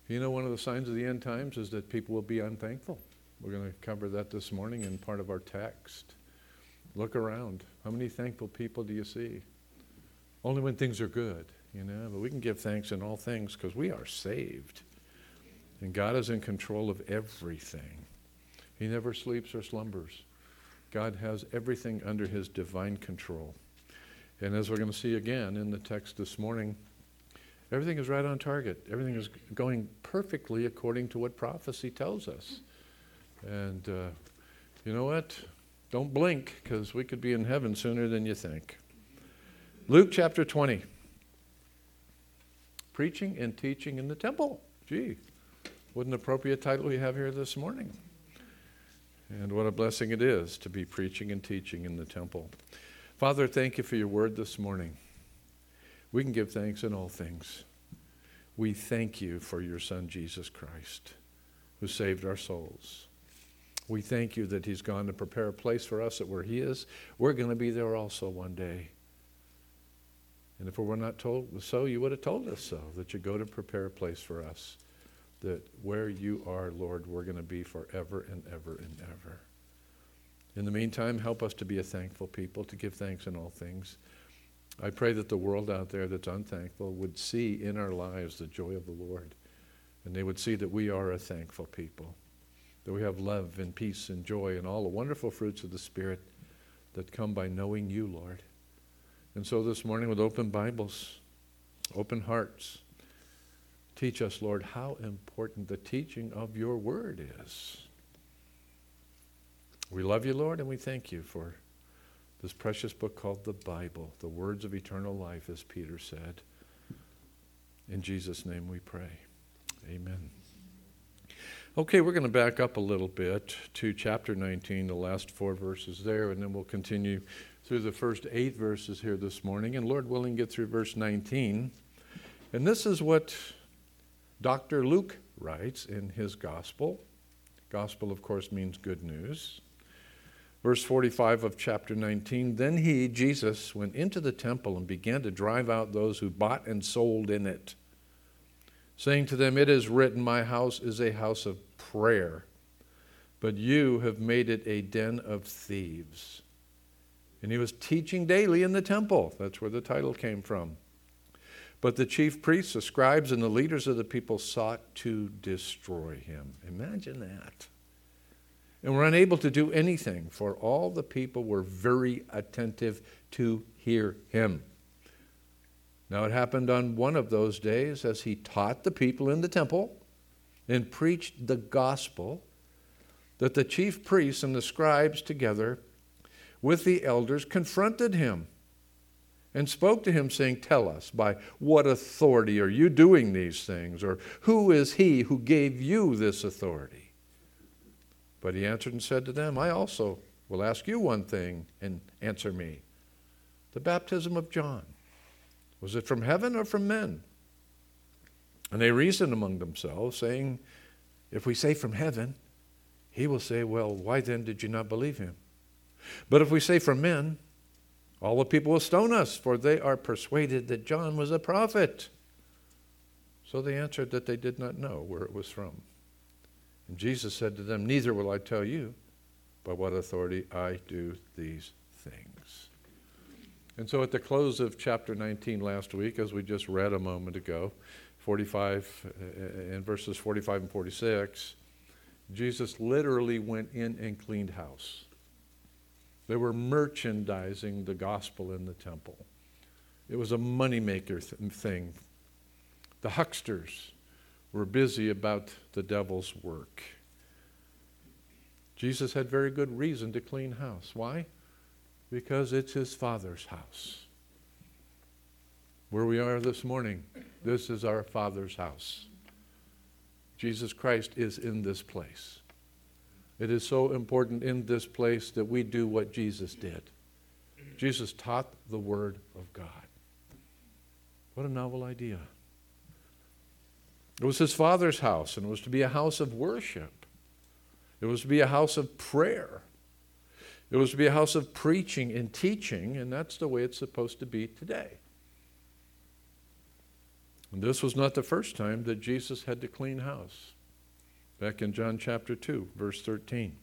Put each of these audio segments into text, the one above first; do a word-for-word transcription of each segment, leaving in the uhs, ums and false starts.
You know, one of the signs of the end times is that people will be unthankful. We're going to cover that this morning in part of our text. Look around. How many thankful people do you see? Only when things are good, you know. But we can give thanks in all things because we are saved. And God is in control of everything. He never sleeps or slumbers. God has everything under his divine control. And as we're going to see again in the text this morning, everything is right on target. Everything is going perfectly according to what prophecy tells us. And uh, you know what? Don't blink, because we could be in heaven sooner than you think. Luke chapter twenty. Preaching and teaching in the temple. Gee, what an appropriate title we have here this morning. And what a blessing it is to be preaching and teaching in the temple. Father, thank you for your word this morning. We can give thanks in all things. We thank you for your Son, Jesus Christ, who saved our souls. We thank you that he's gone to prepare a place for us that where he is, we're going to be there also one day. And if we were not told so, you would have told us so, that you go to prepare a place for us, that where you are, Lord, we're going to be forever and ever and ever. In the meantime, help us to be a thankful people, to give thanks in all things. I pray that the world out there that's unthankful would see in our lives the joy of the Lord, and they would see that we are a thankful people, that we have love and peace and joy and all the wonderful fruits of the Spirit that come by knowing you, Lord. And so this morning, with open Bibles, open hearts, teach us, Lord, how important the teaching of your word is. We love you, Lord, and we thank you for this precious book called the Bible, the words of eternal life, as Peter said. In Jesus' name we pray. Amen. Okay, we're going to back up a little bit to chapter nineteen, the last four verses there, and then we'll continue through the first eight verses here this morning, and Lord willing, get through verse nineteen. And this is what Doctor Luke writes in his gospel. Gospel, of course, means good news. Verse forty-five of chapter nineteen, then he, Jesus, went into the temple and began to drive out those who bought and sold in it, saying to them, it is written, my house is a house of prayer, but you have made it a den of thieves. And he was teaching daily in the temple. That's where the title came from. But the chief priests, the scribes, and the leaders of the people sought to destroy him. Imagine that. And were unable to do anything, for all the people were very attentive to hear him. Now it happened on one of those days, as he taught the people in the temple and preached the gospel, that the chief priests and the scribes together with the elders confronted him and spoke to him, saying, tell us, by what authority are you doing these things? Or who is he who gave you this authority? But he answered and said to them, I also will ask you one thing, and answer me. The baptism of John, was it from heaven or from men? And they reasoned among themselves, saying, if we say from heaven, he will say, well, why then did you not believe him? But if we say from men, all the people will stone us, for they are persuaded that John was a prophet. So they answered that they did not know where it was from. And Jesus said to them, neither will I tell you by what authority I do these things. And so at the close of chapter nineteen last week, as we just read a moment ago, forty-five and verses forty-five and forty-six, Jesus literally went in and cleaned house. They were merchandising the gospel in the temple. It was a moneymaker th- thing. The hucksters were busy about the devil's work. Jesus had very good reason to clean house. Why? Because it's his Father's house. Where we are this morning, this is our Father's house. Jesus Christ is in this place. It is so important in this place that we do what Jesus did. Jesus taught the Word of God. What a novel idea. It was his Father's house, and it was to be a house of worship. It was to be a house of prayer. It was to be a house of preaching and teaching, and that's the way it's supposed to be today. And this was not the first time that Jesus had to clean house. Back in John chapter two, verse thirteen.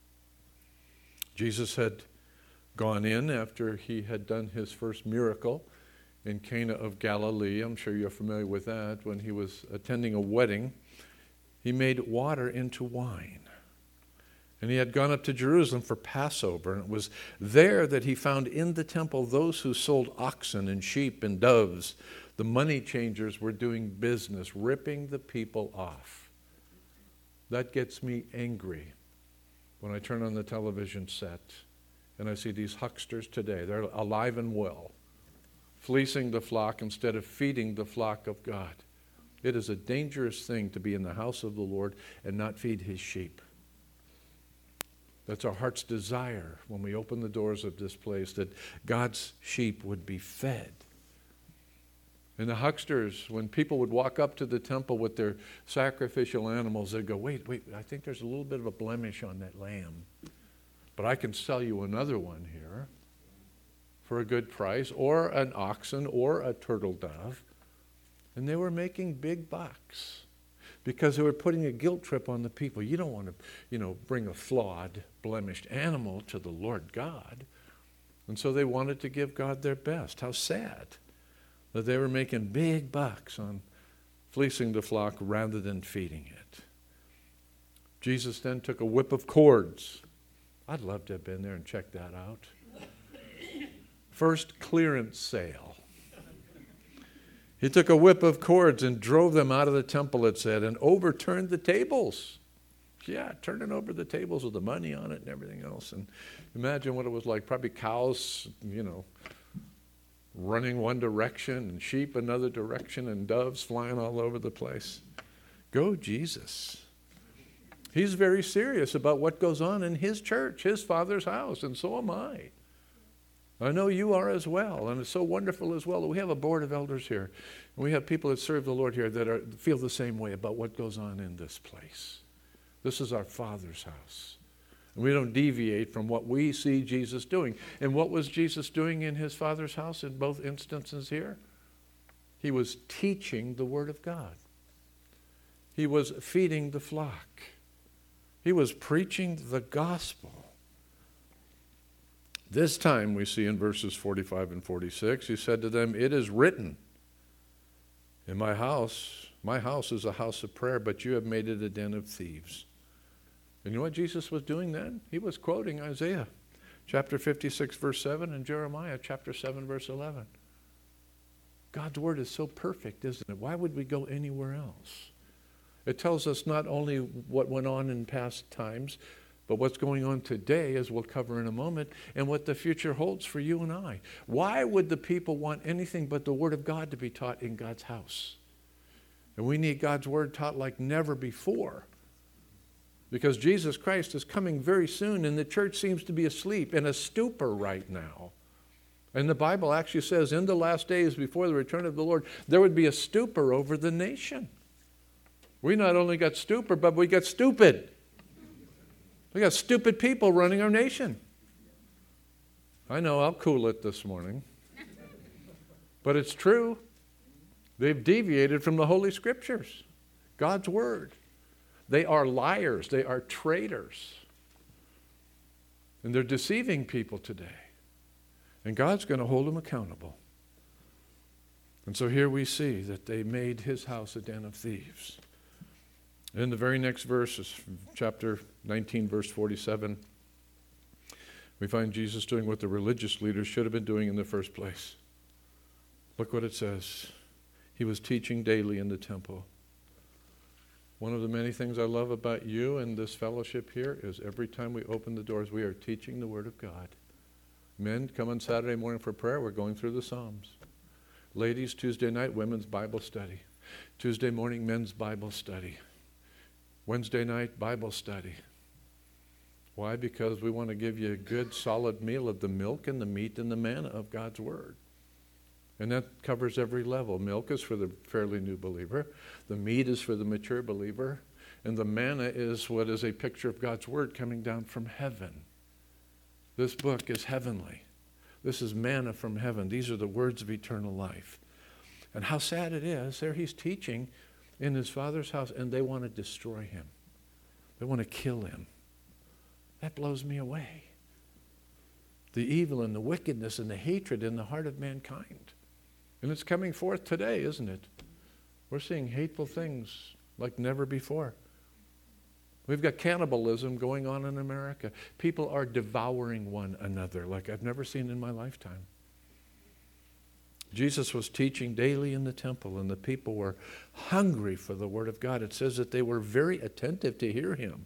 Jesus had gone in after he had done his first miracle in Cana of Galilee. I'm sure you're familiar with that. When he was attending a wedding, he made water into wine. And he had gone up to Jerusalem for Passover, and it was there that he found in the temple those who sold oxen and sheep and doves. The money changers were doing business, ripping the people off. That gets me angry when I turn on the television set and I see these hucksters today. They're alive and well, fleecing the flock instead of feeding the flock of God. It is a dangerous thing to be in the house of the Lord and not feed his sheep. That's our heart's desire when we open the doors of this place, that God's sheep would be fed. And the hucksters, when people would walk up to the temple with their sacrificial animals, they'd go, wait, wait, I think there's a little bit of a blemish on that lamb, but I can sell you another one here for a good price, or an oxen, or a turtle dove. And they were making big bucks because they were putting a guilt trip on the people. You don't want to, you know, bring a flawed, blemished animal to the Lord God. And so they wanted to give God their best. How sad that they were making big bucks on fleecing the flock rather than feeding it. Jesus then took a whip of cords. I'd love to have been there and checked that out. First clearance sale. He took a whip of cords and drove them out of the temple, it said, and overturned the tables. Yeah, turning over the tables with the money on it and everything else. And imagine what it was like. Probably cows, you know, running one direction, and sheep another direction, and doves flying all over the place. Go Jesus. He's very serious about what goes on in his church, his Father's house, and so am I. I know you are as well, and it's so wonderful as well that we have a board of elders here. And we have people that serve the Lord here that are, feel the same way about what goes on in this place. This is our Father's house. And we don't deviate from what we see Jesus doing. And what was Jesus doing in his Father's house in both instances here? He was teaching the Word of God. He was feeding the flock. He was preaching the gospel. This time we see in verses forty-five and forty-six, he said to them, it is written, in my house, my house is a house of prayer, but you have made it a den of thieves. And you know what Jesus was doing then? He was quoting Isaiah chapter fifty-six, verse seven, and Jeremiah chapter seven, verse eleven. God's word is so perfect, isn't it? Why would we go anywhere else? It tells us not only what went on in past times, but what's going on today, as we'll cover in a moment, and what the future holds for you and I. Why would the people want anything but the Word of God to be taught in God's house? And we need God's Word taught like never before. Because Jesus Christ is coming very soon, and the church seems to be asleep, in a stupor right now. And the Bible actually says in the last days before the return of the Lord, there would be a stupor over the nation. We not only got stupor, but we got stupid. We got stupid people running our nation. I know, I'll cool it this morning. But it's true. They've deviated from the Holy Scriptures, God's Word. They are liars. They are traitors. And they're deceiving people today. And God's going to hold them accountable. And so here we see that they made his house a den of thieves. In the very next verses, chapter nineteen, verse forty-seven, we find Jesus doing what the religious leaders should have been doing in the first place. Look what it says. He was teaching daily in the temple. One of the many things I love about you and this fellowship here is every time we open the doors, we are teaching the Word of God. Men, come on Saturday morning for prayer. We're going through the Psalms. Ladies, Tuesday night, women's Bible study. Tuesday morning, men's Bible study. Wednesday night, Bible study. Why? Because we want to give you a good, solid meal of the milk and the meat and the manna of God's Word. And that covers every level. Milk is for the fairly new believer. The meat is for the mature believer. And the manna is what is a picture of God's Word coming down from heaven. This book is heavenly. This is manna from heaven. These are the words of eternal life. And how sad it is, there he's teaching in his Father's house, and they want to destroy him. They want to kill him. That blows me away. The evil and the wickedness and the hatred in the heart of mankind. And it's coming forth today, isn't it? We're seeing hateful things like never before. We've got cannibalism going on in America. People are devouring one another like I've never seen in my lifetime. Jesus was teaching daily in the temple, and the people were hungry for the Word of God. It says that they were very attentive to hear him.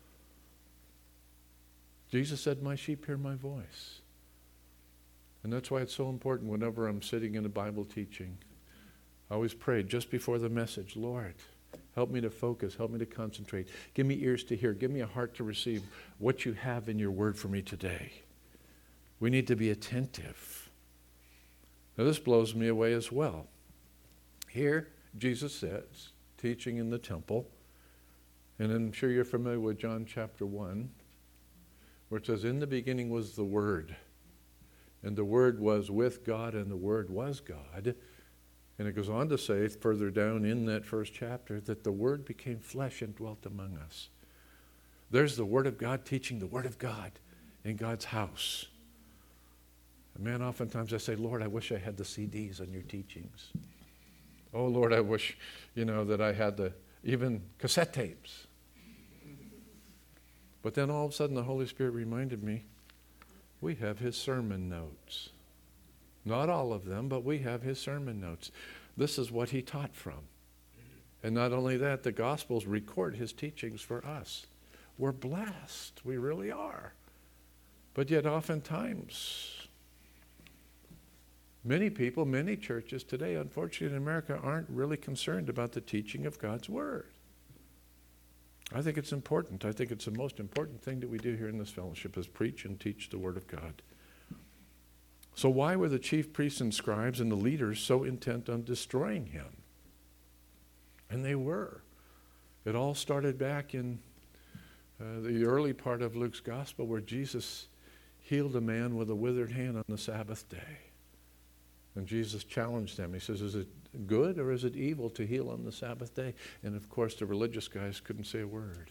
Jesus said, my sheep hear my voice. And that's why it's so important whenever I'm sitting in a Bible teaching. I always pray just before the message, Lord, help me to focus, help me to concentrate. Give me ears to hear, give me a heart to receive what you have in your word for me today. We need to be attentive. Now this blows me away as well. Here, Jesus says, teaching in the temple, and I'm sure you're familiar with John chapter one, where it says, in the beginning was the Word, and the Word was with God, and the Word was God. And it goes on to say, further down in that first chapter, that the Word became flesh and dwelt among us. There's the Word of God teaching the Word of God in God's house. And man, oftentimes I say, Lord, I wish I had the C Ds on your teachings. Oh, Lord, I wish, you know, that I had the even cassette tapes. But then all of a sudden the Holy Spirit reminded me, we have his sermon notes. Not all of them, but we have his sermon notes. This is what he taught from. And not only that, the Gospels record his teachings for us. We're blessed. We really are. But yet oftentimes, many people, many churches today, unfortunately in America, aren't really concerned about the teaching of God's Word. I think it's important. I think it's the most important thing that we do here in this fellowship is preach and teach the Word of God. So why were the chief priests and scribes and the leaders so intent on destroying him? And they were. It all started back in uh, the early part of Luke's gospel where Jesus healed a man with a withered hand on the Sabbath day. And Jesus challenged them. He says, is it good or is it evil to heal on the Sabbath day? And of course the religious guys couldn't say a word.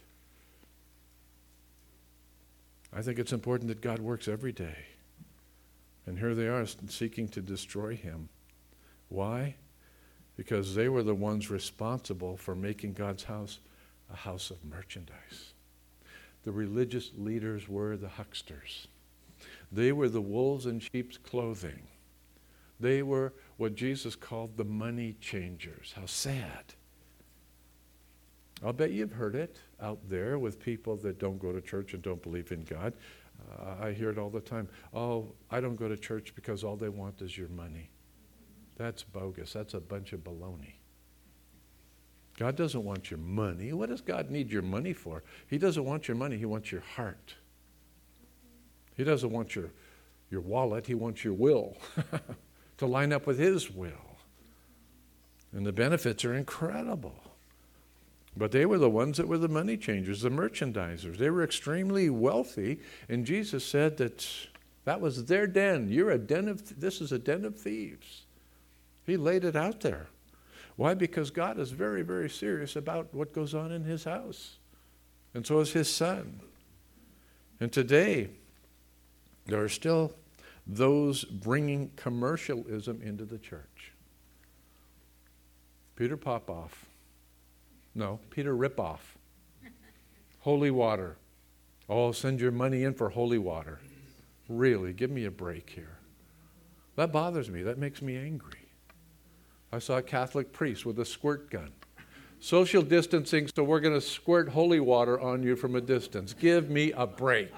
I think it's important that God works every day. And here they are seeking to destroy him. Why? Because they were the ones responsible for making God's house a house of merchandise. The religious leaders were the hucksters. They were the wolves in sheep's clothing. They were what Jesus called the money changers. How sad. I'll bet you've heard it out there with people that don't go to church and don't believe in God. Uh, I hear it all the time. Oh, I don't go to church because all they want is your money. That's bogus. That's a bunch of baloney. God doesn't want your money. What does God need your money for? He doesn't want your money. He wants your heart. He doesn't want your, your wallet. He wants your will to line up with his will. And the benefits are incredible. But they were the ones that were the money changers, the merchandisers. They were extremely wealthy, and Jesus said that that was their den. You're a den of, this is a den of thieves. He laid it out there. Why? Because God is very, very serious about what goes on in his house. And so is his son. And today, there are still those bringing commercialism into the church. Peter Popoff. No, Peter Ripoff. Holy water. Oh, send your money in for holy water. Really, give me a break here. That bothers me. That makes me angry. I saw a Catholic priest with a squirt gun. Social distancing, so we're going to squirt holy water on you from a distance. Give me a break.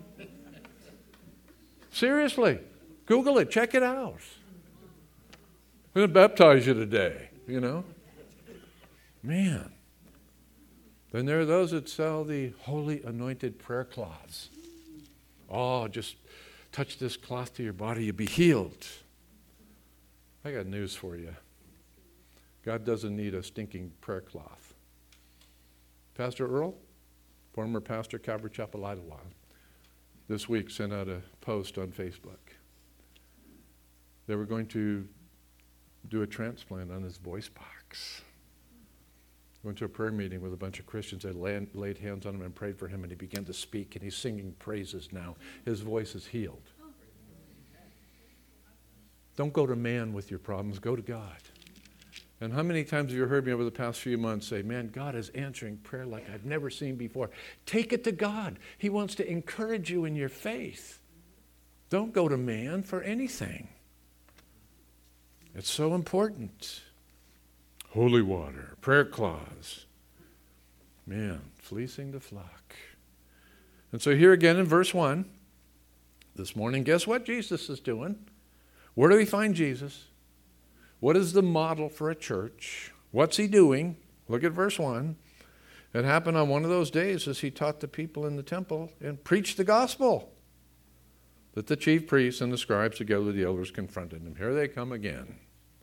Seriously. Google it. Check it out. I'm going to baptize you today, you know. Man. Then there are those that sell the holy anointed prayer cloths. Oh, just touch this cloth to your body, you'll be healed. I got news for you. God doesn't need a stinking prayer cloth. Pastor Earl, former pastor, Calvary Chapel, Idlewild, this week sent out a post on Facebook. They were going to do a transplant on his voice box. Went to a prayer meeting with a bunch of Christians. They laid, laid hands on him and prayed for him, and he began to speak, and he's singing praises now. His voice is healed. Don't go to man with your problems. Go to God. And how many times have you heard me over the past few months say, man, God is answering prayer like I've never seen before. Take it to God. He wants to encourage you in your faith. Don't go to man for anything. It's so important. Holy water, prayer clause. Man, fleecing the flock. And so here again in verse one, this morning, guess what Jesus is doing? Where do we find Jesus? What is the model for a church? What's he doing? Look at verse one. It happened on one of those days as he taught the people in the temple and preached the gospel, that the chief priests and the scribes together with the elders confronted him. Here they come again.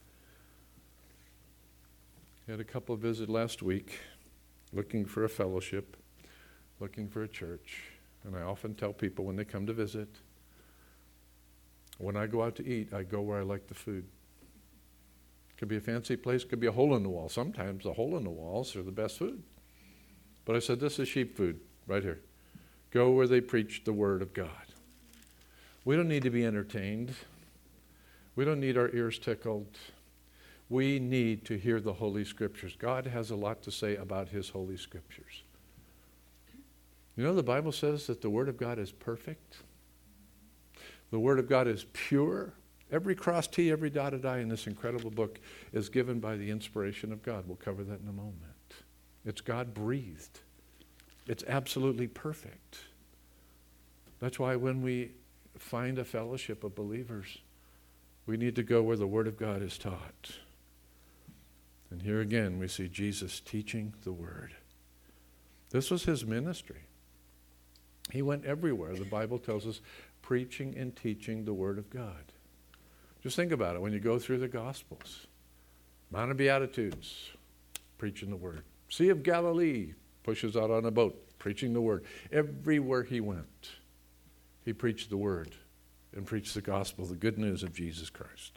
Had a couple visit last week looking for a fellowship, looking for a church. And I often tell people when they come to visit, when I go out to eat, I go where I like the food. Could be a fancy place, could be a hole in the wall. Sometimes the hole in the walls are the best food. But I said, this is sheep food right here. Go where they preach the word of God. We don't need to be entertained. We don't need our ears tickled. We need to hear the Holy Scriptures. God has a lot to say about his Holy Scriptures. You know, the Bible says that the Word of God is perfect. The Word of God is pure. Every cross T, every dotted I in this incredible book is given by the inspiration of God. We'll cover that in a moment. It's God-breathed. It's absolutely perfect. That's why when we find a fellowship of believers, we need to go where the Word of God is taught. And here again, we see Jesus teaching the Word. This was his ministry. He went everywhere, the Bible tells us, preaching and teaching the Word of God. Just think about it. When you go through the Gospels, Mount of Beatitudes, preaching the Word. Sea of Galilee, pushes out on a boat, preaching the Word. Everywhere he went, he preached the Word and preached the gospel, the good news of Jesus Christ.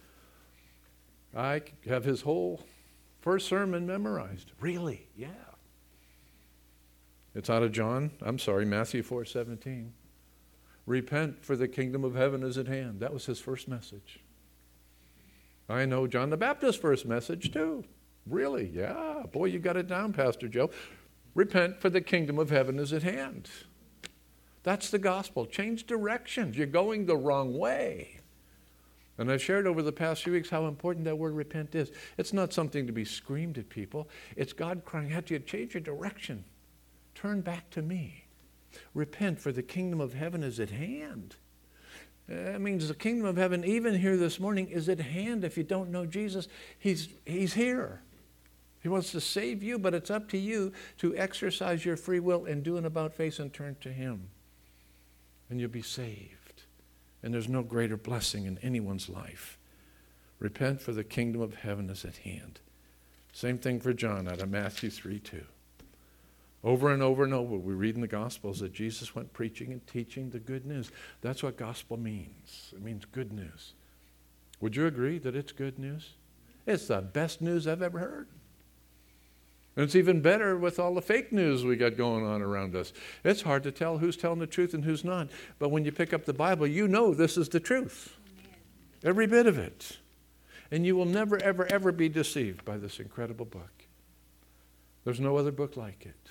I have his whole first sermon memorized. Really? Yeah. It's out of John, I'm sorry, Matthew four seventeen. Repent, for the kingdom of heaven is at hand. That was his first message. I know John the Baptist's first message too. Really? Yeah. Boy, you got it down, Pastor Joe. Repent, for the kingdom of heaven is at hand. That's the gospel. Change directions. You're going the wrong way. And I've shared over the past few weeks how important that word repent is. It's not something to be screamed at people. It's God crying out to you, change your direction. Turn back to me. Repent, for the kingdom of heaven is at hand. That means the kingdom of heaven, even here this morning, is at hand. If you don't know Jesus, he's, he's here. He wants to save you, but it's up to you to exercise your free will and do an about face and turn to him. And you'll be saved. And there's no greater blessing in anyone's life. Repent, for the kingdom of heaven is at hand. Same thing for John out of Matthew three two. Over and over and over, we read in the Gospels that Jesus went preaching and teaching the good news. That's what gospel means. It means good news. Would you agree that it's good news? It's the best news I've ever heard. And it's even better with all the fake news we got going on around us. It's hard to tell who's telling the truth and who's not. But when you pick up the Bible, you know this is the truth. Amen. Every bit of it. And you will never, ever, ever be deceived by this incredible book. There's no other book like it.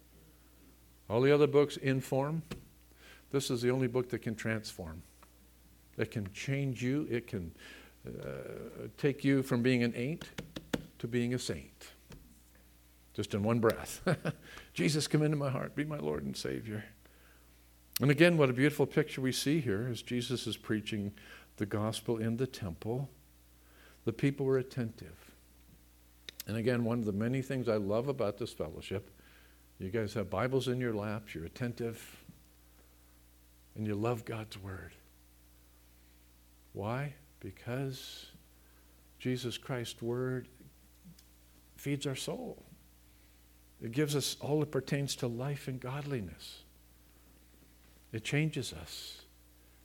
All the other books inform. This is the only book that can transform. It can change you. It can uh, take you from being an ain't to being a saint. Just in one breath. Jesus, come into my heart. Be my Lord and Savior. And again, what a beautiful picture we see here as Jesus is preaching the gospel in the temple. The people were attentive. And again, one of the many things I love about this fellowship, you guys have Bibles in your laps, you're attentive, and you love God's Word. Why? Because Jesus Christ's Word feeds our soul. It gives us all that pertains to life and godliness. It changes us.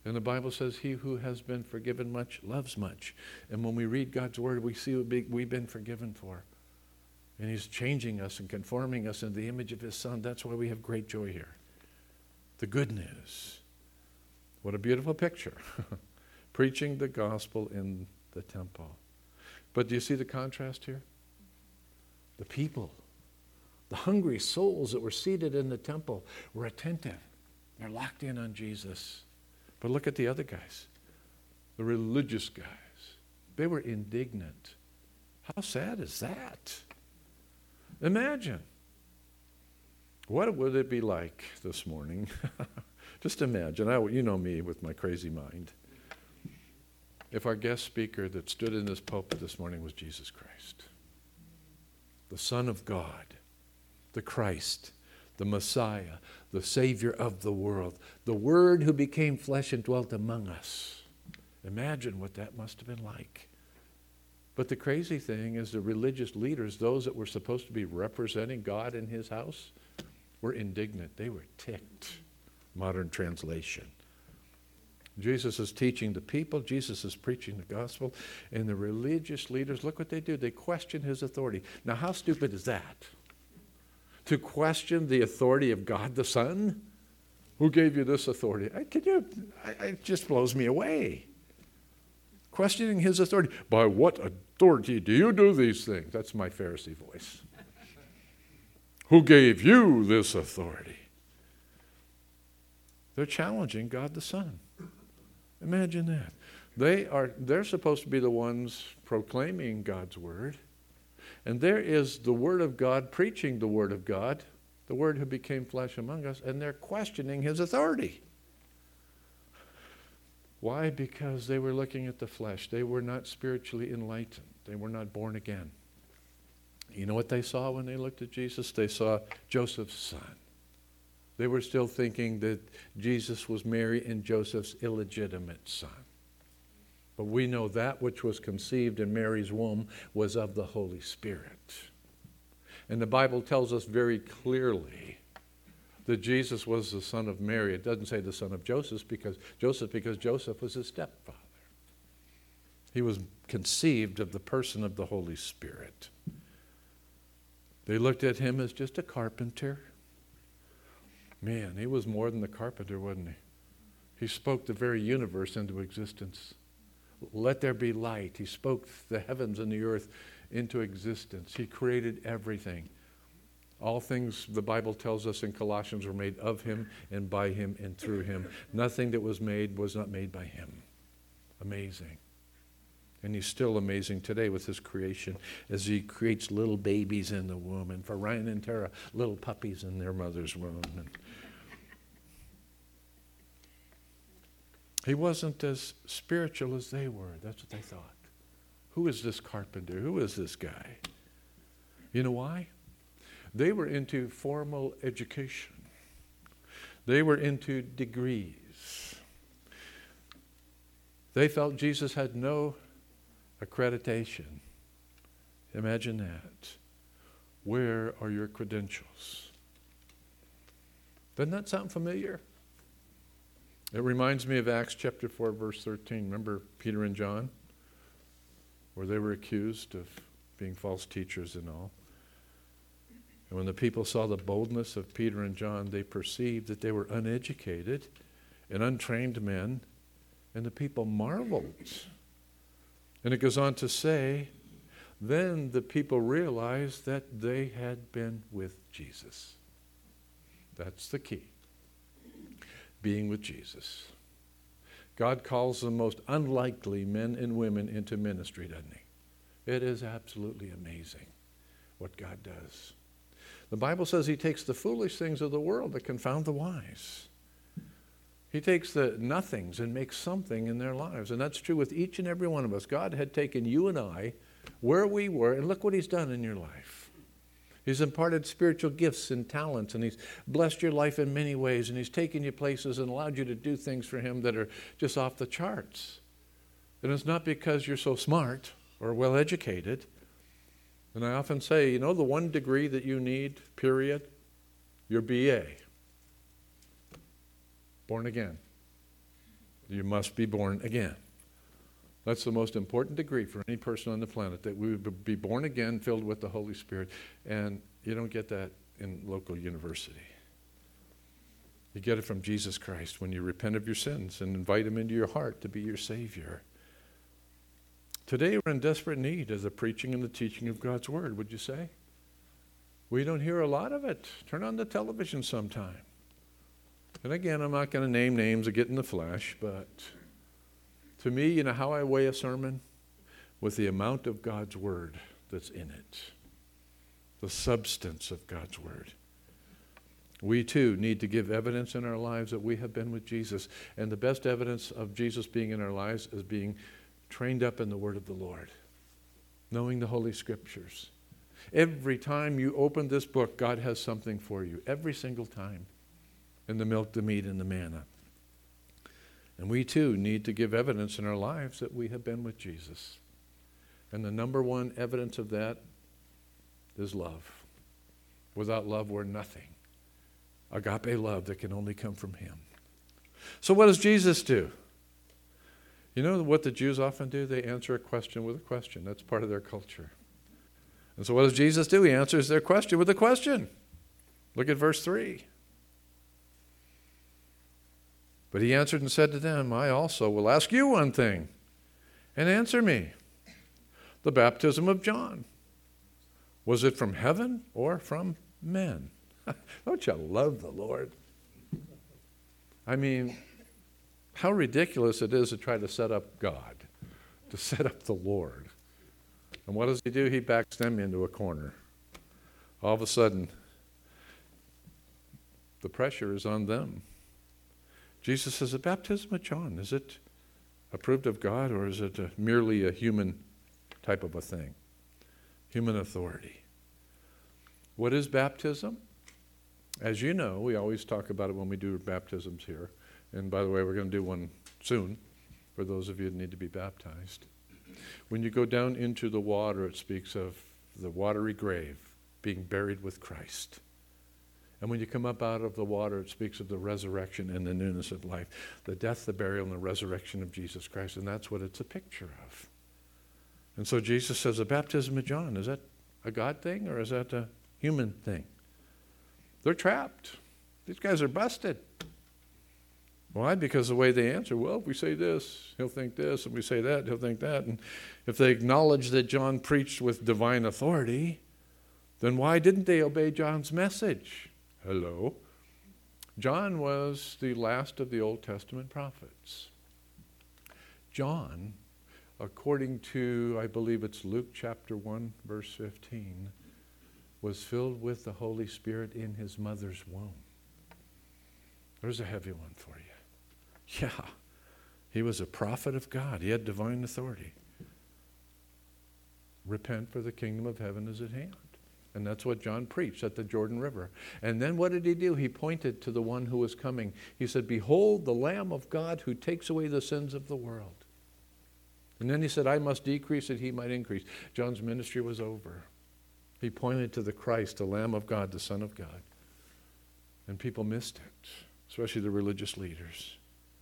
And the Bible says, he who has been forgiven much loves much. And when we read God's word, we see what we've been forgiven for. And he's changing us and conforming us into the image of his Son. That's why we have great joy here. The good news. What a beautiful picture. Preaching the gospel in the temple. But do you see the contrast here? The people, the hungry souls that were seated in the temple were attentive. They're locked in on Jesus. But look at the other guys, the religious guys. They were indignant. How sad is that? Imagine. What would it be like this morning? Just imagine. I, you know me with my crazy mind. If our guest speaker that stood in this pulpit this morning was Jesus Christ, the Son of God, the Christ, the Messiah, the Savior of the world, the Word who became flesh and dwelt among us. Imagine what that must have been like. But the crazy thing is the religious leaders, those that were supposed to be representing God in his house, were indignant. They were ticked. Modern translation. Jesus is teaching the people. Jesus is preaching the gospel. And the religious leaders, look what they do. They question his authority. Now, how stupid is that? To question the authority of God the Son? Who gave you this authority? I, can you, I, it just blows me away. Questioning his authority. By what authority do you do these things? That's my Pharisee voice. Who gave you this authority? They're challenging God the Son. Imagine that. They are, they're supposed to be the ones proclaiming God's word. And there is the Word of God preaching the Word of God, the Word who became flesh among us, and they're questioning his authority. Why? Because they were looking at the flesh. They were not spiritually enlightened. They were not born again. You know what they saw when they looked at Jesus? They saw Joseph's son. They were still thinking that Jesus was Mary and Joseph's illegitimate son. But we know that which was conceived in Mary's womb was of the Holy Spirit. And the Bible tells us very clearly that Jesus was the son of Mary. It doesn't say the son of Joseph because Joseph, because Joseph was his stepfather. He was conceived of the person of the Holy Spirit. They looked at him as just a carpenter. Man, he was more than the carpenter, wasn't he? He spoke the very universe into existence. Let there be light. He spoke the heavens and the earth into existence. He created everything. All things, the Bible tells us in Colossians, were made of him and by him and through him. Nothing that was made was not made by him. Amazing. And he's still amazing today with his creation as he creates little babies in the womb. And for Ryan and Tara, little puppies in their mother's womb. And he wasn't as spiritual as they were. That's what they thought. Who is this carpenter? Who is this guy? You know why? They were into formal education. They were into degrees. They felt Jesus had no accreditation. Imagine that. Where are your credentials? Doesn't that sound familiar? It reminds me of Acts chapter four, verse thirteen. Remember Peter and John? Where they were accused of being false teachers and all. And when the people saw the boldness of Peter and John, they perceived that they were uneducated and untrained men, and the people marveled. And it goes on to say, then the people realized that they had been with Jesus. That's the key. Being with Jesus. God calls the most unlikely men and women into ministry, doesn't he? It is absolutely amazing what God does. The Bible says he takes the foolish things of the world that confound the wise. He takes the nothings and makes something in their lives. And that's true with each and every one of us. God had taken you and I where we were, and look what he's done in your life. He's imparted spiritual gifts and talents, and he's blessed your life in many ways, and he's taken you places and allowed you to do things for him that are just off the charts. And it's not because you're so smart or well educated. And I often say, you know, the one degree that you need, period, your B A. Born again. You must be born again. That's the most important degree for any person on the planet, that we would be born again, filled with the Holy Spirit. And you don't get that in local university. You get it from Jesus Christ when you repent of your sins and invite him into your heart to be your Savior. Today we're in desperate need of the preaching and the teaching of God's Word, would you say? We don't hear a lot of it. Turn on the television sometime. And again, I'm not going to name names or get in the flesh, but to me, you know how I weigh a sermon? With the amount of God's Word that's in it. The substance of God's Word. We too need to give evidence in our lives that we have been with Jesus. And the best evidence of Jesus being in our lives is being trained up in the Word of the Lord. Knowing the Holy Scriptures. Every time you open this book, God has something for you. Every single time. In the milk, the meat, and the manna. And we too need to give evidence in our lives that we have been with Jesus. And the number one evidence of that is love. Without love, we're nothing. Agape love that can only come from him. So what does Jesus do? You know what the Jews often do? They answer a question with a question. That's part of their culture. And so what does Jesus do? He answers their question with a question. Look at verse three. But he answered and said to them, I also will ask you one thing, and answer me. The baptism of John, was it from heaven or from men? Don't you love the Lord? I mean, how ridiculous it is to try to set up God, to set up the Lord. And what does he do? He backs them into a corner. All of a sudden, the pressure is on them. Jesus says, the baptism of John, is it approved of God, or is it a, merely a human type of a thing? Human authority. What is baptism? As you know, we always talk about it when we do baptisms here. And by the way, we're going to do one soon for those of you that need to be baptized. When you go down into the water, it speaks of the watery grave, being buried with Christ. And when you come up out of the water, it speaks of the resurrection and the newness of life. The death, the burial, and the resurrection of Jesus Christ. And that's what it's a picture of. And so Jesus says, the baptism of John, is that a God thing or is that a human thing? They're trapped. These guys are busted. Why? Because the way they answer, well, if we say this, he'll think this. If we say that, he'll think that. And if they acknowledge that John preached with divine authority, then why didn't they obey John's message? Hello. John was the last of the Old Testament prophets. John, according to, I believe it's Luke chapter one, verse fifteen, was filled with the Holy Spirit in his mother's womb. There's a heavy one for you. Yeah, he was a prophet of God. He had divine authority. Repent, for the kingdom of heaven is at hand. And that's what John preached at the Jordan River. And then what did he do? He pointed to the one who was coming. He said, behold, the Lamb of God who takes away the sins of the world. And then he said, I must decrease that he might increase. John's ministry was over. He pointed to the Christ, the Lamb of God, the Son of God. And people missed it, especially the religious leaders.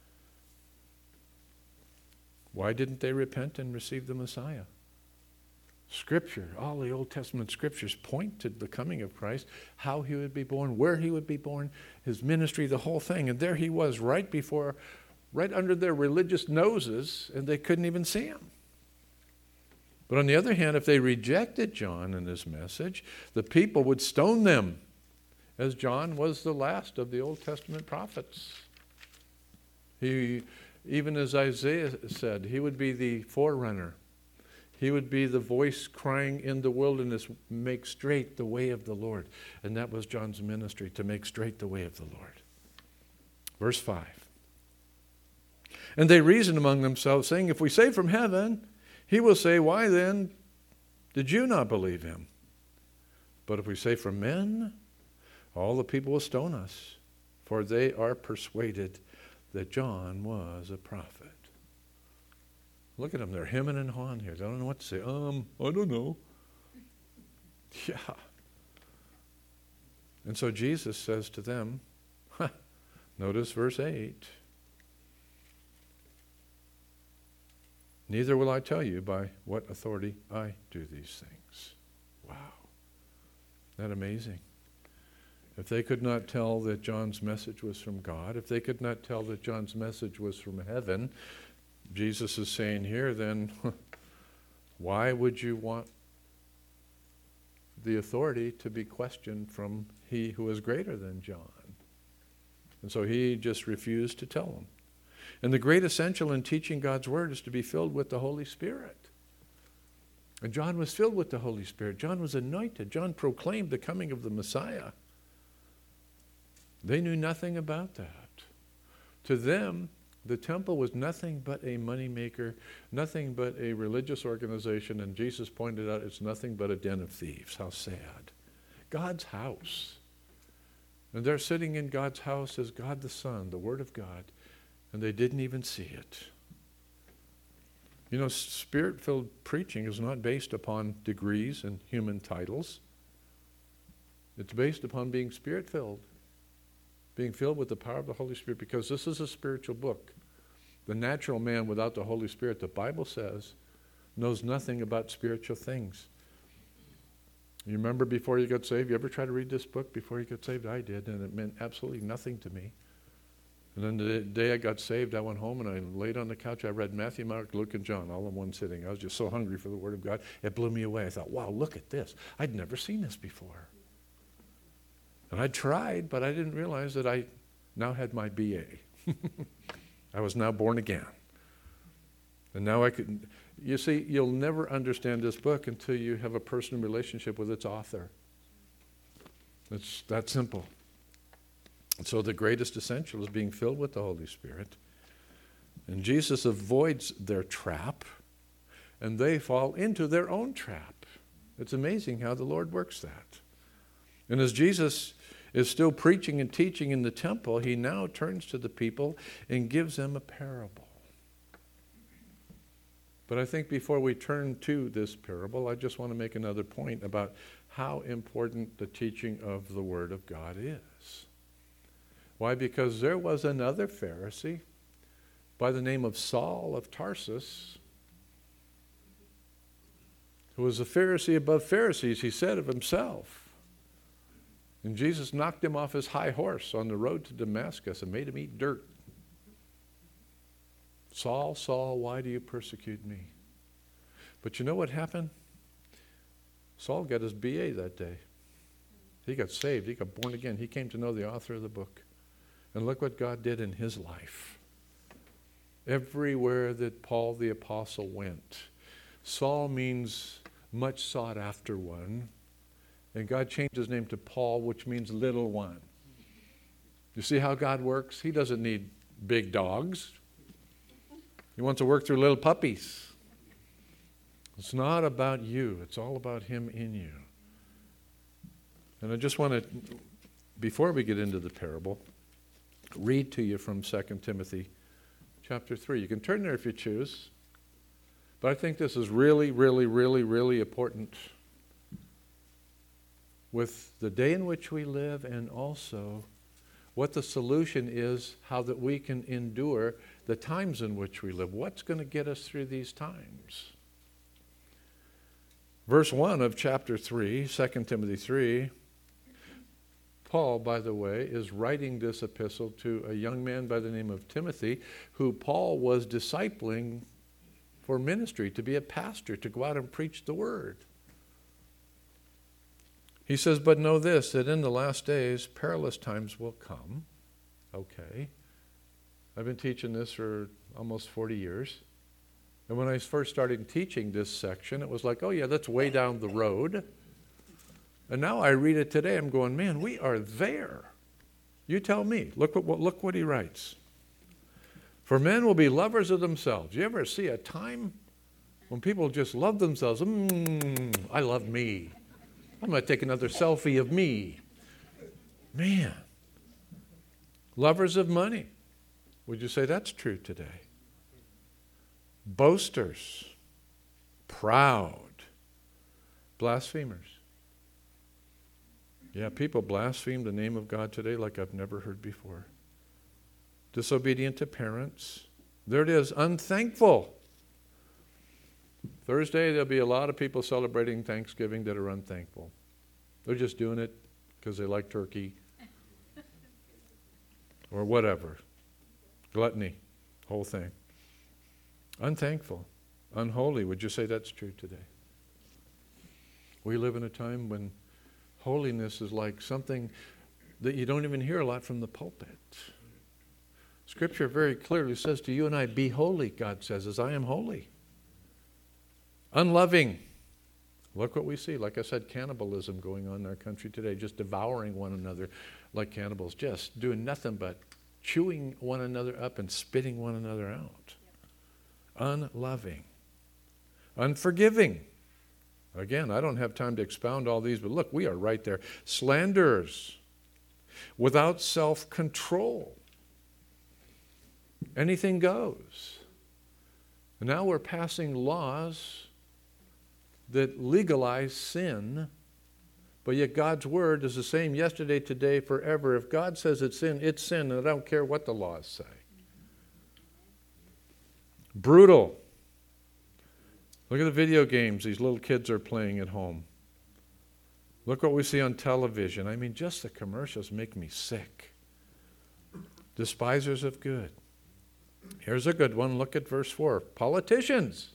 Why didn't they repent and receive the Messiah? Scripture, all the Old Testament scriptures point to the coming of Christ, how he would be born, where he would be born, his ministry, the whole thing. And there he was right before, right under their religious noses, and they couldn't even see him. But on the other hand, if they rejected John and his message, the people would stone them, as John was the last of the Old Testament prophets. He, even as Isaiah said, he would be the forerunner. He would be the voice crying in the wilderness, make straight the way of the Lord. And that was John's ministry, to make straight the way of the Lord. Verse five. And they reasoned among themselves, saying, if we say from heaven, he will say, why then did you not believe him? But if we say from men, all the people will stone us, for they are persuaded that John was a prophet. Look at them. They're hemming and hawing here. They don't know what to say. Um, I don't know. Yeah. And so Jesus says to them, huh, notice verse eight. Neither will I tell you by what authority I do these things. Wow. Isn't that amazing? If they could not tell that John's message was from God, if they could not tell that John's message was from heaven, Jesus is saying here, then why would you want the authority to be questioned from he who is greater than John? And so he just refused to tell them. And the great essential in teaching God's word is to be filled with the Holy Spirit. And John was filled with the Holy Spirit. John was anointed. John proclaimed the coming of the Messiah. They knew nothing about that. To them, the temple was nothing but a moneymaker, nothing but a religious organization, and Jesus pointed out it's nothing but a den of thieves. How sad. God's house. And they're sitting in God's house as God the Son, the Word of God, and they didn't even see it. You know, Spirit-filled preaching is not based upon degrees and human titles. It's based upon being Spirit-filled. Being filled with the power of the Holy Spirit, because this is a spiritual book. The natural man without the Holy Spirit, the Bible says, knows nothing about spiritual things. You remember before you got saved, you ever try to read this book before you got saved? I did, and it meant absolutely nothing to me. And then the day I got saved, I went home and I laid on the couch. I read Matthew, Mark, Luke, and John all in one sitting. I was just so hungry for the Word of God. It blew me away. I thought, wow, look at this. I'd never seen this before. And I tried, but I didn't realize that I now had my B A. I was now born again. And now I could, you see, you'll never understand this book until you have a personal relationship with its author. It's that simple. And so the greatest essential is being filled with the Holy Spirit. And Jesus avoids their trap, and they fall into their own trap. It's amazing how the Lord works that. And as Jesus is still preaching and teaching in the temple, he now turns to the people and gives them a parable. But I think before we turn to this parable, I just want to make another point about how important the teaching of the Word of God is. Why? Because there was another Pharisee by the name of Saul of Tarsus, who was a Pharisee above Pharisees, he said of himself. And Jesus knocked him off his high horse on the road to Damascus and made him eat dirt. Saul, Saul, why do you persecute me? But you know what happened? Saul got his B A that day. He got saved. He got born again. He came to know the author of the book. And look what God did in his life. Everywhere that Paul the apostle went, Saul means much sought after one. And God changed his name to Paul, which means little one. You see how God works? He doesn't need big dogs. He wants to work through little puppies. It's not about you. It's all about him in you. And I just want to, before we get into the parable, read to you from Second Timothy chapter three. You can turn there if you choose. But I think this is really, really, really, really important with the day in which we live, and also what the solution is, how that we can endure the times in which we live. What's going to get us through these times? Verse one of chapter three, Second Timothy three, Paul, by the way, is writing this epistle to a young man by the name of Timothy, who Paul was discipling for ministry, to be a pastor, to go out and preach the word. He says, but know this, that in the last days, perilous times will come. Okay. I've been teaching this for almost forty years. And when I first started teaching this section, it was like, oh yeah, that's way down the road. And now I read it today, I'm going, man, we are there. You tell me. Look what, look what he writes. For men will be lovers of themselves. You ever see a time when people just love themselves? Mmm, I love me. I'm going to take another selfie of me. Man. Lovers of money. Would you say that's true today? Boasters. Proud. Blasphemers. Yeah, people blaspheme the name of God today like I've never heard before. Disobedient to parents. There it is, unthankful. Thursday, there'll be a lot of people celebrating Thanksgiving that are unthankful. They're just doing it because they like turkey or whatever. Gluttony, whole thing. Unthankful, unholy. Would you say that's true today? We live in a time when holiness is like something that you don't even hear a lot from the pulpit. Scripture very clearly says to you and I, be holy, God says, as I am holy. Unloving. Look what we see. Like I said, cannibalism going on in our country today, just devouring one another like cannibals, just doing nothing but chewing one another up and spitting one another out. Yep. Unloving. Unforgiving. Again, I don't have time to expound all these, but look, we are right there. Slanderers. Without self-control. Anything goes. And now we're passing laws that legalize sin, but yet God's word is the same yesterday, today, forever. If God says it's sin, it's sin, and I don't care what the laws say. Brutal. Look at the video games these little kids are playing at home. Look what we see on television. I mean, just the commercials make me sick. Despisers of good. Here's a good one. Look at verse four. Politicians.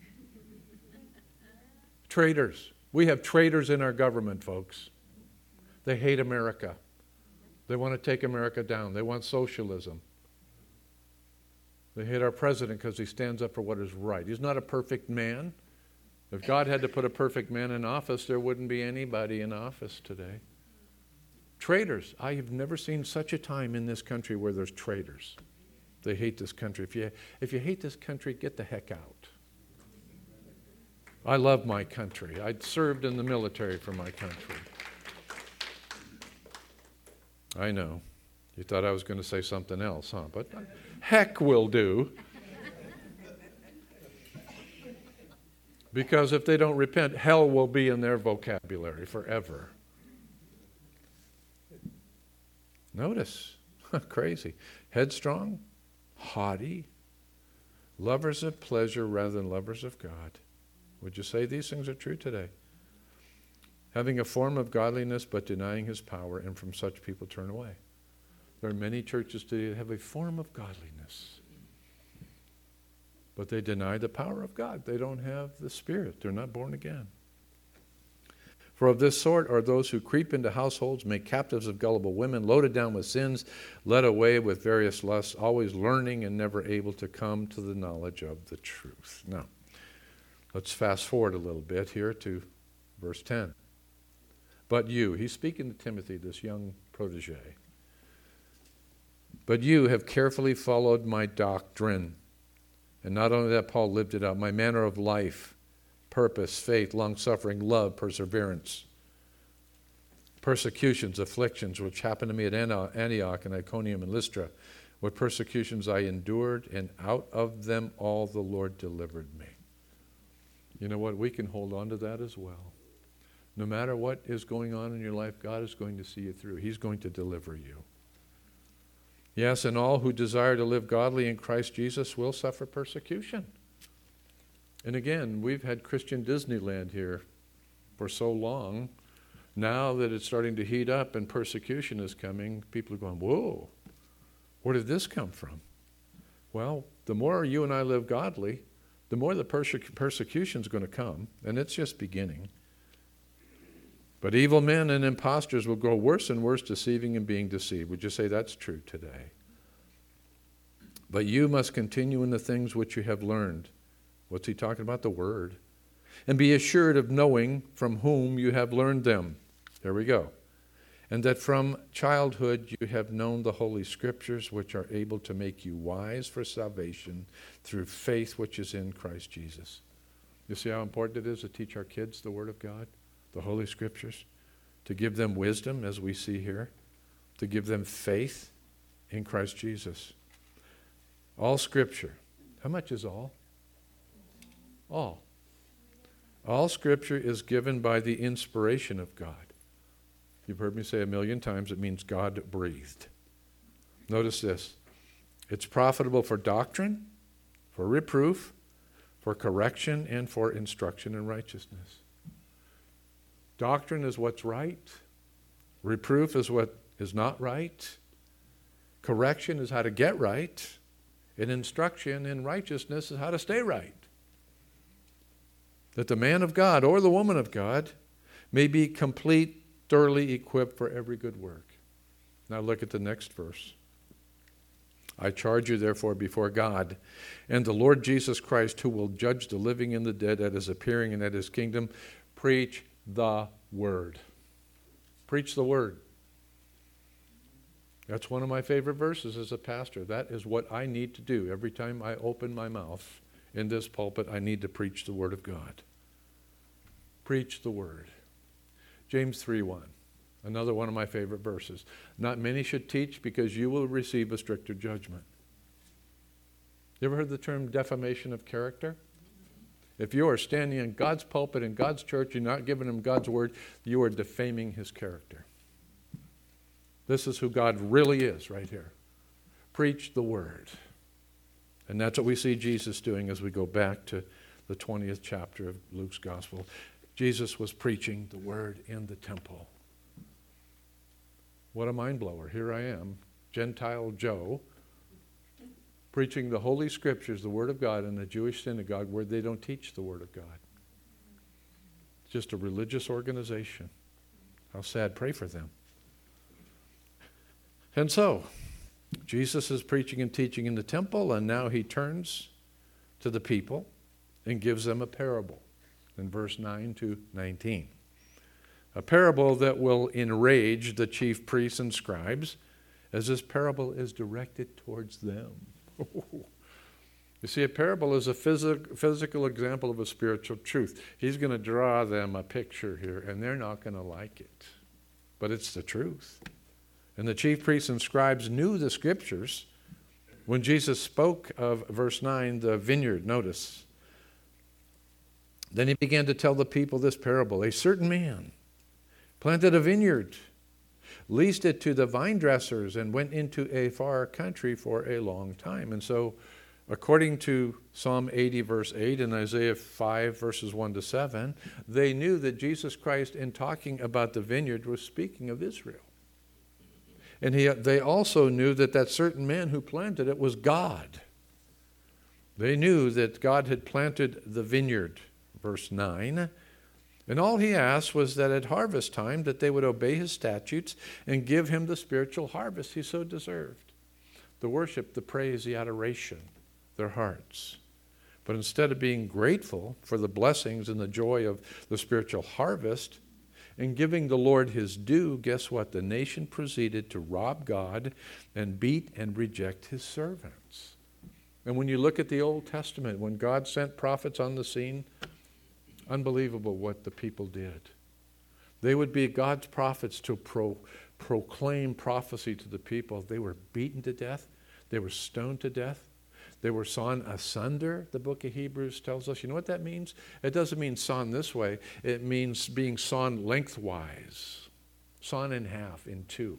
Traitors. We have traitors in our government, folks. They hate America. They want to take America down. They want socialism. They hate our president because he stands up for what is right. He's not a perfect man. If God had to put a perfect man in office, there wouldn't be anybody in office today. Traitors. I have never seen such a time in this country where there's traitors. They hate this country. If you, if you hate this country, get the heck out. I love my country. I served in the military for my country. I know. You thought I was going to say something else, huh? But heck will do. Because if they don't repent, hell will be in their vocabulary forever. Notice, crazy. Headstrong, haughty, lovers of pleasure rather than lovers of God. Would you say these things are true today? Having a form of godliness but denying his power, and from such people turn away. There are many churches today that have a form of godliness, but they deny the power of God. They don't have the Spirit. They're not born again. For of this sort are those who creep into households, make captives of gullible women, loaded down with sins, led away with various lusts, always learning and never able to come to the knowledge of the truth. Now, let's fast forward a little bit here to verse ten. But you, he's speaking to Timothy, this young protege. But you have carefully followed my doctrine. And not only that, Paul lived it out. My manner of life, purpose, faith, long-suffering, love, perseverance, persecutions, afflictions, which happened to me at Antioch and Iconium and Lystra. What persecutions I endured, and out of them all the Lord delivered me. You know what? We can hold on to that as well. No matter what is going on in your life, God is going to see you through. He's going to deliver you. Yes, and all who desire to live godly in Christ Jesus will suffer persecution. And again, we've had Christian Disneyland here for so long. Now that it's starting to heat up and persecution is coming, people are going, whoa, where did this come from? Well, the more you and I live godly, the more the perse- persecution is going to come, and it's just beginning. But evil men and impostors will grow worse and worse, deceiving and being deceived. Would you say that's true today? But you must continue in the things which you have learned. What's he talking about? The Word. And be assured of knowing from whom you have learned them. There we go. And that from childhood you have known the Holy Scriptures, which are able to make you wise for salvation through faith which is in Christ Jesus. You see how important it is to teach our kids the Word of God? The Holy Scriptures, to give them wisdom, as we see here, to give them faith in Christ Jesus. All Scripture. How much is all? All. All Scripture is given by the inspiration of God. You've heard me say a million times, it means God breathed. Notice this. It's profitable for doctrine, for reproof, for correction and for instruction in righteousness. Doctrine is what's right. Reproof is what is not right. Correction is how to get right. And instruction in righteousness is how to stay right. That the man of God or the woman of God may be complete, thoroughly equipped for every good work. Now look at the next verse. I charge you therefore before God and the Lord Jesus Christ, who will judge the living and the dead at his appearing and at his kingdom, preach the word. Preach the word. That's one of my favorite verses as a pastor. That is what I need to do. Every time I open my mouth in this pulpit, I need to preach the word of God. Preach the word. James three one, another one of my favorite verses. Not many should teach, because you will receive a stricter judgment. You ever heard the term defamation of character? If you are standing in God's pulpit in God's church, you're not giving him God's word, you are defaming his character. This is who God really is right here. Preach the word. And that's what we see Jesus doing as we go back to the twentieth chapter of Luke's gospel. Jesus was preaching the word in the temple. What a mind blower. Here I am, Gentile Joe, preaching the Holy Scriptures, the Word of God, in a Jewish synagogue where they don't teach the Word of God. It's just a religious organization. How sad. Pray for them. And so, Jesus is preaching and teaching in the temple, and now he turns to the people and gives them a parable in verse nine to nineteen. A parable that will enrage the chief priests and scribes, as this parable is directed towards them. You see, a parable is a phys- physical example of a spiritual truth. He's going to draw them a picture here, and they're not going to like it. But it's the truth. And the chief priests and scribes knew the scriptures. When Jesus spoke of, verse nine, the vineyard, notice. Then he began to tell the people this parable. A certain man planted a vineyard, leased it to the vine dressers, and went into a far country for a long time. And so, according to Psalm eighty, verse eight, and Isaiah five, verses one to seven, they knew that Jesus Christ, in talking about the vineyard, was speaking of Israel. And he, they also knew that that certain man who planted it was God. They knew that God had planted the vineyard, verse nine. And all he asked was that at harvest time that they would obey his statutes and give him the spiritual harvest he so deserved. The worship, the praise, the adoration, their hearts. But instead of being grateful for the blessings and the joy of the spiritual harvest and giving the Lord his due, guess what? The nation proceeded to rob God and beat and reject his servants. And when you look at the Old Testament, when God sent prophets on the scene, unbelievable what the people did. They would be God's prophets to pro, proclaim prophecy to the people. They were beaten to death. They were stoned to death. They were sawn asunder, the book of Hebrews tells us. You know what that means? It doesn't mean sawn this way. It means being sawn lengthwise, sawn in half, in two.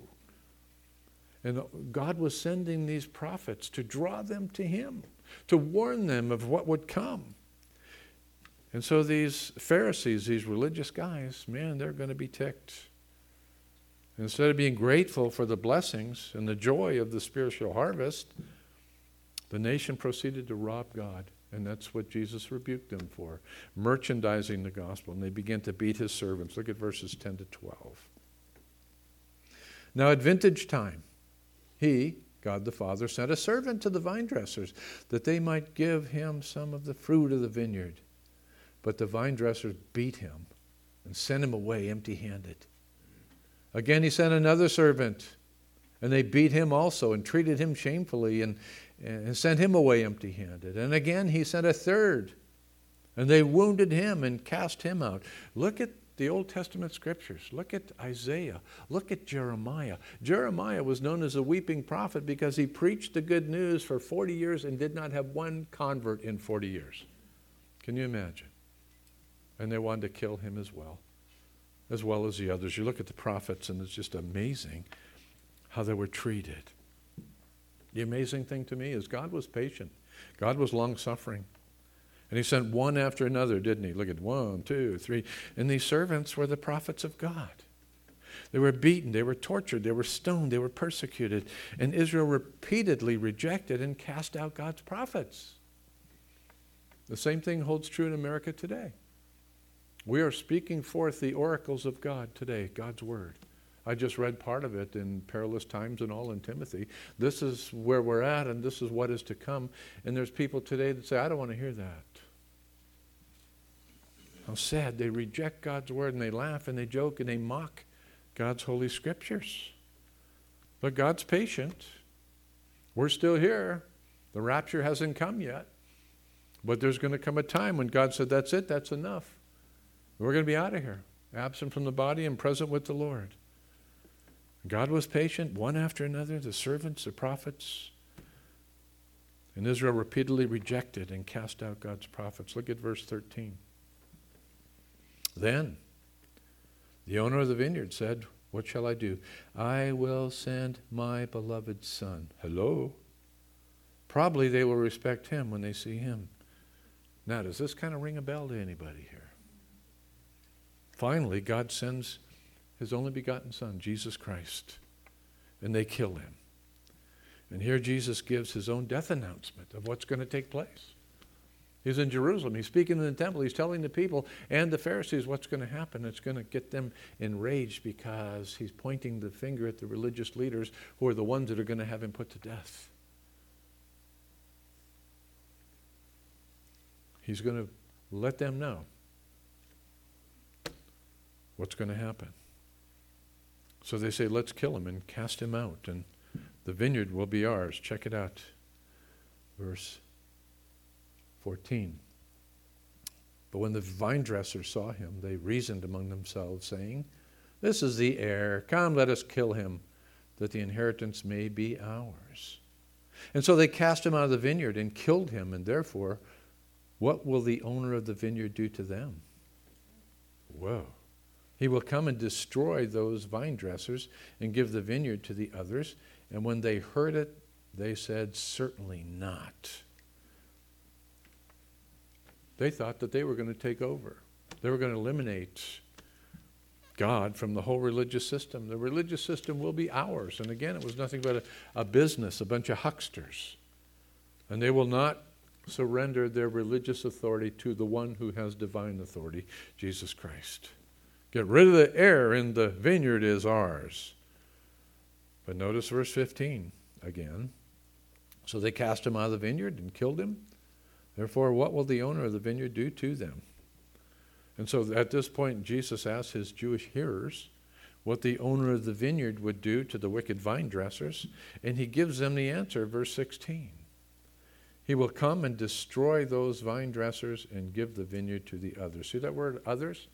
And God was sending these prophets to draw them to him, to warn them of what would come. And so these Pharisees, these religious guys, man, they're going to be ticked. Instead of being grateful for the blessings and the joy of the spiritual harvest, the nation proceeded to rob God. And that's what Jesus rebuked them for, merchandising the gospel. And they began to beat his servants. Look at verses ten to twelve. Now at vintage time, he, God the Father, sent a servant to the vine dressers that they might give him some of the fruit of the vineyard. But the vine dressers beat him and sent him away empty-handed. Again he sent another servant, and they beat him also and treated him shamefully and, and sent him away empty-handed. And again he sent a third, and they wounded him and cast him out. Look at the Old Testament scriptures. Look at Isaiah. Look at Jeremiah. Jeremiah was known as a weeping prophet because he preached the good news for forty years and did not have one convert in forty years. Can you imagine? And they wanted to kill him as well, as well as the others. You look at the prophets, and it's just amazing how they were treated. The amazing thing to me is God was patient. God was long-suffering. And he sent one after another, didn't he? Look at one, two, three. And these servants were the prophets of God. They were beaten, they were tortured, they were stoned, they were persecuted. And Israel repeatedly rejected and cast out God's prophets. The same thing holds true in America today. We are speaking forth the oracles of God today, God's word. I just read part of it in Perilous Times and all in Timothy. This is where we're at, and this is what is to come. And there's people today that say, I don't want to hear that. How sad. They reject God's word, and they laugh, and they joke, and they mock God's holy scriptures. But God's patient. We're still here. The rapture hasn't come yet. But there's going to come a time when God said, that's it, that's enough. We're going to be out of here, absent from the body and present with the Lord. God was patient, one after another, the servants, the prophets. And Israel repeatedly rejected and cast out God's prophets. Look at verse thirteen. Then the owner of the vineyard said, what shall I do? I will send my beloved son. Hello? Probably they will respect him when they see him. Now, does this kind of ring a bell to anybody here? Finally, God sends his only begotten son, Jesus Christ, and they kill him. And here Jesus gives his own death announcement of what's going to take place. He's in Jerusalem. He's speaking in the temple. He's telling the people and the Pharisees what's going to happen. It's going to get them enraged because he's pointing the finger at the religious leaders who are the ones that are going to have him put to death. He's going to let them know what's going to happen. So they say, let's kill him and cast him out, and the vineyard will be ours. Check it out. Verse fourteen. But when the vine dressers saw him, they reasoned among themselves, saying, this is the heir. Come, let us kill him, that the inheritance may be ours. And so they cast him out of the vineyard and killed him, and therefore, what will the owner of the vineyard do to them? Whoa. He will come and destroy those vine dressers and give the vineyard to the others. And when they heard it, they said, certainly not. They thought that they were going to take over. They were going to eliminate God from the whole religious system. The religious system will be ours. And again, it was nothing but a, a business, a bunch of hucksters. And they will not surrender their religious authority to the one who has divine authority, Jesus Christ. Get rid of the heir, and the vineyard is ours. But notice verse fifteen again. So they cast him out of the vineyard and killed him. Therefore, what will the owner of the vineyard do to them? And so at this point, Jesus asks his Jewish hearers what the owner of the vineyard would do to the wicked vine dressers, and he gives them the answer, verse sixteen. He will come and destroy those vine dressers and give the vineyard to the others. See that word, others?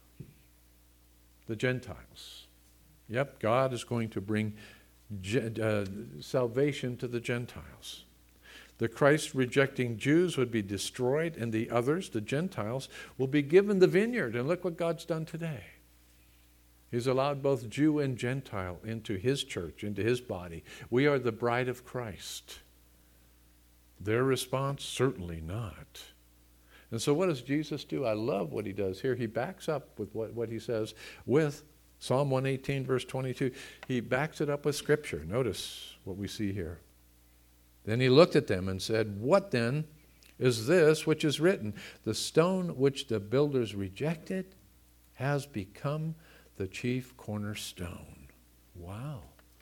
The Gentiles. Yep, God is going to bring uh, salvation to the Gentiles. The Christ-rejecting Jews would be destroyed, and the others, the Gentiles, will be given the vineyard. And look what God's done today. He's allowed both Jew and Gentile into his church, into his body. We are the bride of Christ. Their response, certainly not. And so what does Jesus do? I love what he does here. He backs up with what, what he says with Psalm one eighteen, verse twenty-two. He backs it up with Scripture. Notice what we see here. Then he looked at them and said, what then is this which is written? The stone which the builders rejected has become the chief cornerstone. Wow.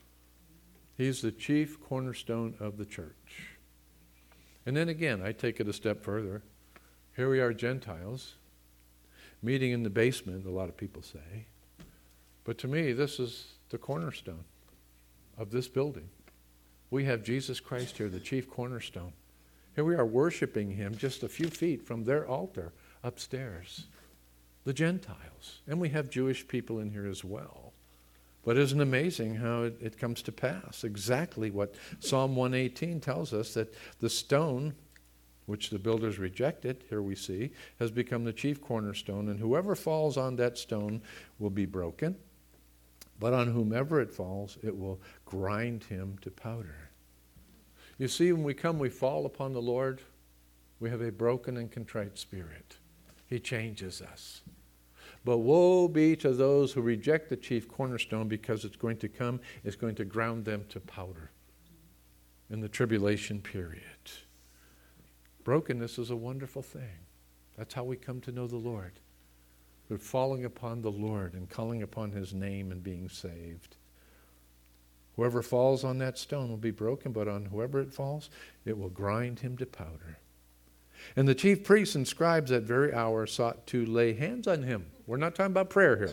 He's the chief cornerstone of the church. And then again, I take it a step further. Here we are, Gentiles, meeting in the basement, a lot of people say. But to me, this is the cornerstone of this building. We have Jesus Christ here, the chief cornerstone. Here we are worshiping him just a few feet from their altar upstairs, the Gentiles. And we have Jewish people in here as well. But isn't it amazing how it, it comes to pass? Exactly what Psalm one eighteen tells us, that the stone which the builders rejected, here we see, has become the chief cornerstone, and whoever falls on that stone will be broken, but on whomever it falls, it will grind him to powder. You see, when we come, we fall upon the Lord, We have a broken and contrite spirit. He changes us. But woe be to those who reject the chief cornerstone, because it's going to come, it's going to ground them to powder in the tribulation period. Brokenness is a wonderful thing. That's how we come to know the Lord. We're falling upon the Lord and calling upon his name and being saved. Whoever falls on that stone will be broken, but on whoever it falls, it will grind him to powder. And the chief priests and scribes that very hour sought to lay hands on him. We're not talking about prayer here.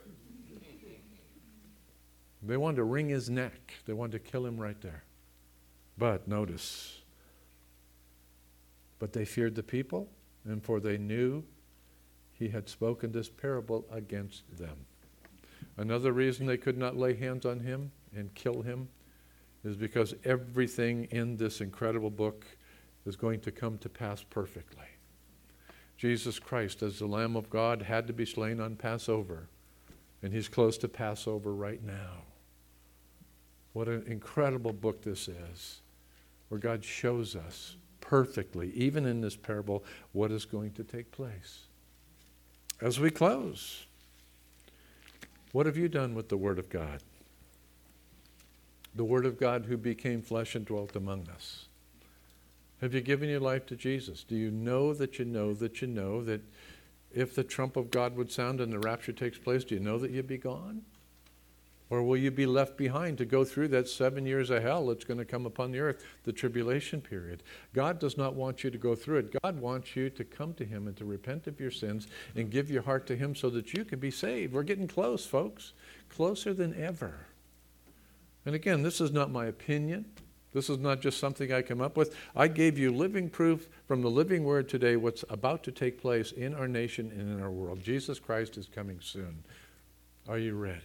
They wanted to wring his neck. They wanted to kill him right there. But notice, but they feared the people, and for they knew he had spoken this parable against them. Another reason they could not lay hands on him and kill him is because everything in this incredible book is going to come to pass perfectly. Jesus Christ, as the Lamb of God, had to be slain on Passover, and he's close to Passover right now. What an incredible book this is, where God shows us perfectly, even in this parable, what is going to take place. As we close, what have you done with the Word of God? The Word of God who became flesh and dwelt among us. Have you given your life to Jesus? Do you know that you know that you know that if the trump of God would sound and the rapture takes place, do you know that you'd be gone? Or will you be left behind to go through that seven years of hell that's going to come upon the earth, the tribulation period? God does not want you to go through it. God wants you to come to him and to repent of your sins and give your heart to him so that you can be saved. We're getting close, folks. Closer than ever. And again, this is not my opinion. This is not just something I come up with. I gave you living proof from the living word today what's about to take place in our nation and in our world. Jesus Christ is coming soon. Are you ready?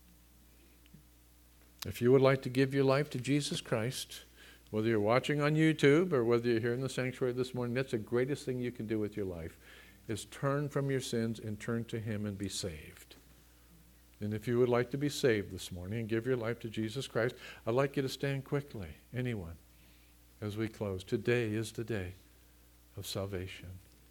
If you would like to give your life to Jesus Christ, whether you're watching on YouTube or whether you're here in the sanctuary this morning, that's the greatest thing you can do with your life, is turn from your sins and turn to him and be saved. And if you would like to be saved this morning and give your life to Jesus Christ, I'd like you to stand quickly, anyone, as we close. Today is the day of salvation.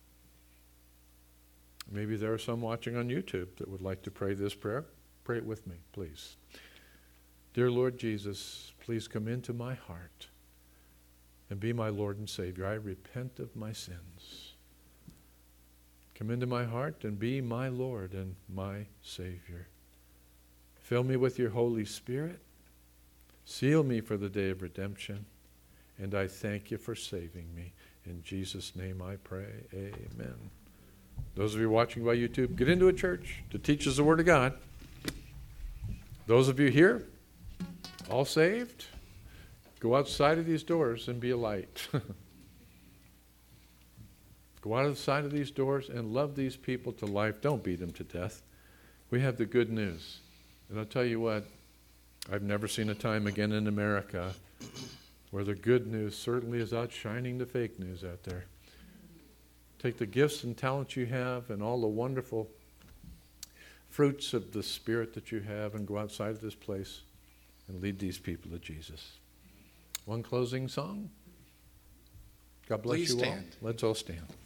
Maybe there are some watching on YouTube that would like to pray this prayer. Pray it with me, please. Dear Lord Jesus, please come into my heart and be my Lord and Savior. I repent of my sins. Come into my heart and be my Lord and my Savior. Fill me with your Holy Spirit. Seal me for the day of redemption. And I thank you for saving me. In Jesus' name I pray. Amen. Those of you watching by YouTube, get into a church that teaches the Word of God. Those of you here, all saved, go outside of these doors and be a light. Go out of the side of these doors and love these people to life. Don't beat them to death. We have the good news. And I'll tell you what, I've never seen a time again in America where the good news certainly is outshining the fake news out there. Take the gifts and talents you have and all the wonderful fruits of the Spirit that you have and go outside of this place and lead these people to Jesus. One closing song. God bless Please you stand. all. Let's all stand.